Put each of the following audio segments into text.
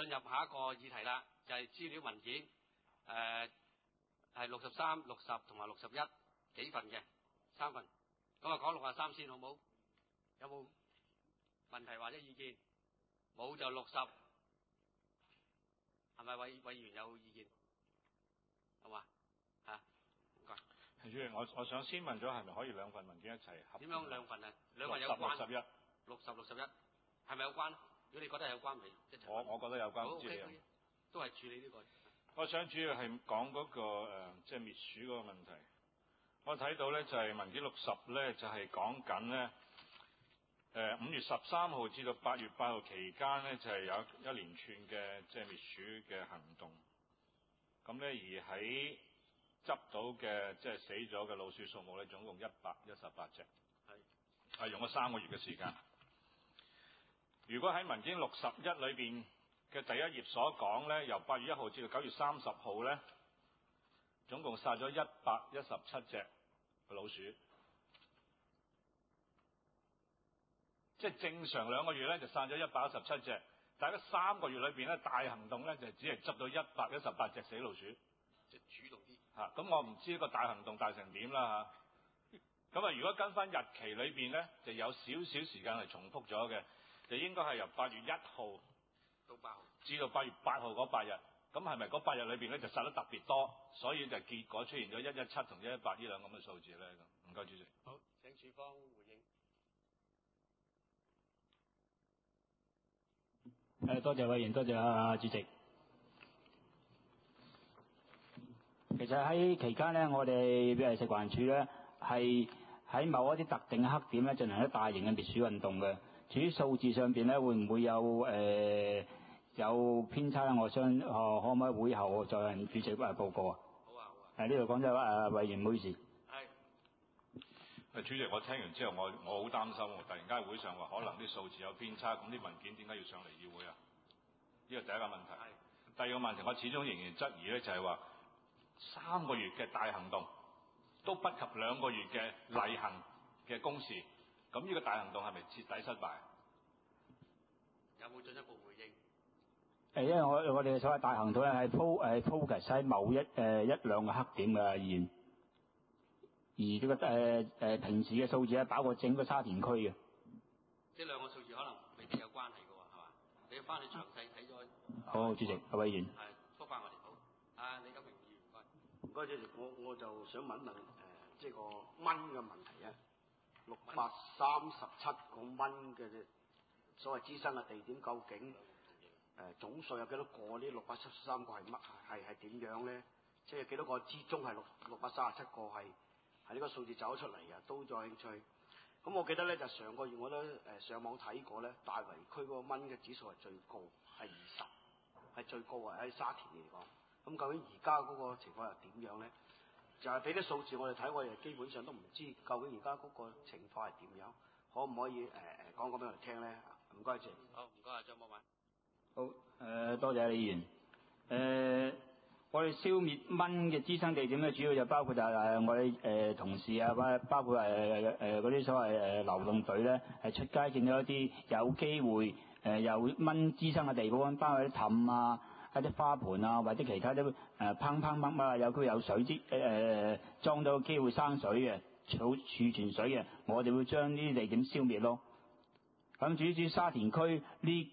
進入下一個議題啦，就係資料文件，係63、60同埋61幾份嘅3份。咁啊講63先好冇？有冇問題或者意見？冇就60，係咪委員有意見？好嘛？唔該。 主席，我想先問咗係咪可以兩份文件一齊合？ 點樣兩份啊？兩份有關。 61 61係咪有關？如果你覺得有關，咪一齊。 我覺得有關。 好 OK， 都係處理呢個。 我想主要係講嗰個即係滅鼠嗰個問題。我睇到咧就係文件60咧就係講緊咧5月13號至到8月8號期間咧就係有一連串嘅即係滅鼠嘅行動。咁咧而喺執到嘅即係死咗嘅老鼠數目咧總共118隻。係用咗3個月嘅時間。如果喺文件61裏邊嘅第一頁所講咧，由8月1號至到9月30號咧，總共殺咗117隻老鼠。即係正常2個月咧就殺咗117隻，但係3個月裏邊咧大行動咧就只係執到118隻死老鼠。 即係主動啲。 咁我唔知個大行動大成點啦咁如果跟翻日期裏邊咧，就有少少時間係重複咗嘅，就應該係由8月1號到8號至到8月8號嗰8日。咁係咪嗰8日裏邊咧就殺得特別多，所以就結果出現咗117同118呢兩咁嘅數字咧？唔該，主席。 好，請署方回應。 多謝委員，多謝主席。其實喺期間咧，我哋食環署咧係喺某一啲特定嘅黑點咧進行咗大型嘅滅鼠運動嘅。至於數字上邊咧，會唔會有偏差咧？我想可唔可以會後再向主席報告啊？ 好啊。呢度講咗委員，唔好意思。 主席，我聽完之後，我好擔心喎。突然間會上話可能啲數字有偏差，咁啲文件點解要上嚟議會啊？呢個第一個問題。第二個問題，我始終仍然質疑咧，就係話3個月嘅大行動都不及2個月嘅例行嘅公事，咁呢個大行動係咪徹底失敗？ 有冇進一步回應？ 因為我哋所謂大行動咧係 focus 喺某一兩個黑點嘅議員，而呢個平時嘅數字咧包括整個沙田區嘅。 即係兩個數字可能未必有關係嘅喎，係嘛？你要翻去詳細睇咗。 好，主席，委員。 覆返我哋好。李錦榮議員，唔該。 唔該，主席，我就想問即係個蚊嘅問題啊。637個蚊嘅所謂滋生嘅地點，究竟總數有幾多個？呢673個係乜？係點樣咧？即係幾多個之中係637個係呢個數字走咗出嚟嘅？都有興趣。咁我記得咧，就上個月我都上網睇過咧，大圍區嗰個蚊嘅指數係最高，係20，係最高啊！喺沙田嚟講。咁究竟而家嗰個情況又點樣咧？就係俾啲數字我哋睇，我哋基本上都唔知究竟而家嗰個情況係點樣，可唔可以講俾我哋聽咧？唔該，謝。 好，唔該，張寶文。 好，多謝李議員。我哋消滅蚊嘅滋生地點咧，主要就包括就係我哋同事啊，包括嗰啲所謂流動隊咧，係出街見到一啲有機會有蚊滋生嘅地方，包括啲氹啊、一啲花盆啊，或者其他啲砰啊，有區有水裝到機會生水嘅、儲存水嘅，我哋會將呢啲地點消滅咯。咁至於沙田區呢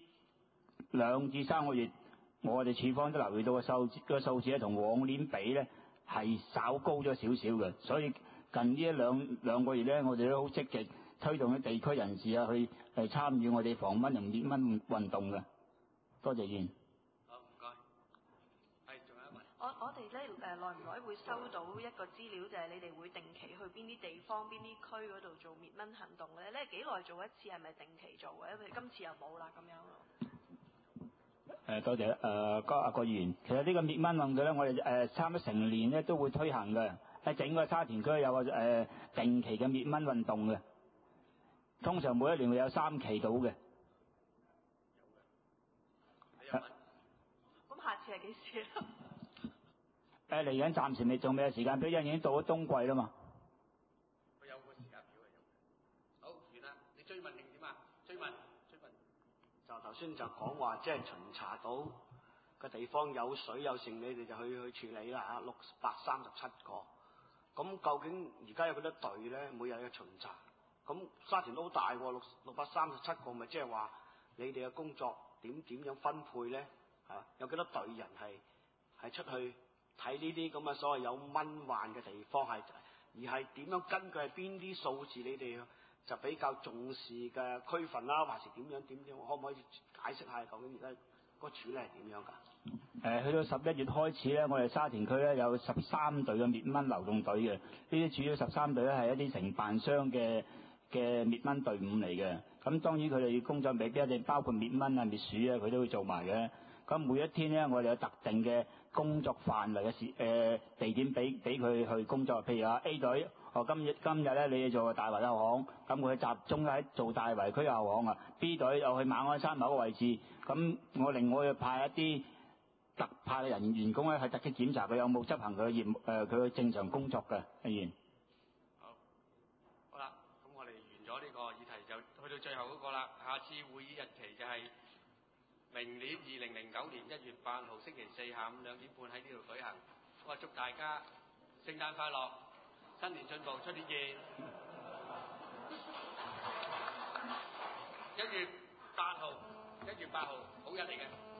2至3個月，我哋處方都留意到個數字咧，同往年比咧係稍高咗少少嘅，所以近呢兩個月咧，我哋都好積極推動啲地區人士啊去參與我哋防蚊同滅蚊運動嘅。多謝議員。 好，唔該。仲有一問。 我哋咧耐唔耐會收到一個資料，就係你哋會定期去邊啲地方、邊啲區嗰度做滅蚊行動嘅咧？幾耐做一次？係咪定期做嘅？因為今次又冇啦咁樣咯。 多謝郭議員。其實呢個滅蚊運動咧，我哋差唔多成年咧都會推行嘅。喺整個沙田區有個定期嘅滅蚊運動嘅，通常每一年會有3期到嘅。 有嘅。 咁下次係幾時啊？ 嚟緊暫時仲未有時間表，因為已經到咗冬季啦嘛。 佢有個時間表係有嘅。好，完啦。你追問定點啊？追問。 就頭先先就講話，即係巡查到個地方有水有剩，你哋就去處理啦嚇。637個，咁究竟而家有幾多隊咧？每日嘅巡查，咁沙田都好大喎，637個，咪即係話你哋嘅工作點樣分配咧？嚇，有幾多隊人係出去睇呢啲咁嘅所謂有蚊患嘅地方，而係點樣根據係邊啲數字你哋就比較重視嘅區分啦，還是點樣？可唔可以解釋下究竟而家個處理係點樣㗎？ 去到11月開始咧，我哋沙田區咧有13隊嘅滅蚊流動隊嘅，呢啲主要13隊咧係一啲承辦商嘅滅蚊隊伍嚟嘅。咁當然佢哋工作未必一定包括滅蚊啊、滅鼠啊，佢都會做埋嘅。咁每一天咧，我哋有特定嘅工作範圍嘅地點俾佢去工作。譬如話 A 隊，今日咧你哋做大圍後巷，咁佢集中喺做大圍區後巷啊。B 隊又去馬鞍山某個位置，咁我另外派一啲特派嘅員工咧去突擊檢查佢有冇執行佢嘅業務，佢嘅正常工作嘅。議員。 好啦，咁我哋完咗呢個議題就去到最後嗰個啦。下次會議日期就係明年2009年1月8號星期四下午2點半喺呢度舉行。我祝大家聖誕快樂，新年進步，出年見。1月8號，好日嚟嘅。